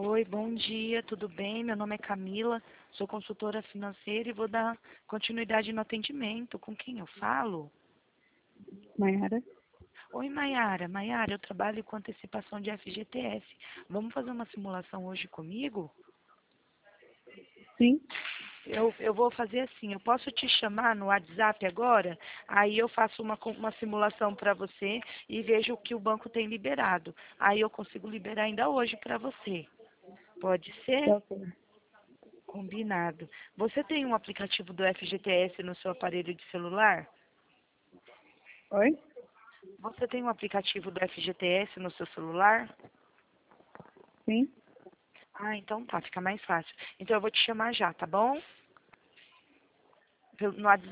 Oi, bom dia, tudo bem? Meu nome é Camila, sou consultora financeira e vou dar continuidade no atendimento. Com quem eu falo? Mayara? Oi, Maiara. Maiara, eu trabalho com antecipação de FGTS. Vamos fazer uma simulação hoje comigo? Sim, Eu vou fazer assim, eu posso te chamar no WhatsApp agora? Aí eu faço uma simulação para você e vejo o que o banco tem liberado. Aí eu consigo liberar ainda hoje para você. Pode ser? tá ok. Combinado. Você tem um aplicativo do FGTS no seu aparelho de celular? Oi? Você tem um aplicativo do FGTS no seu celular? Sim, Ah, então tá, fica mais fácil. Então eu vou te chamar já, tá bom? No WhatsApp.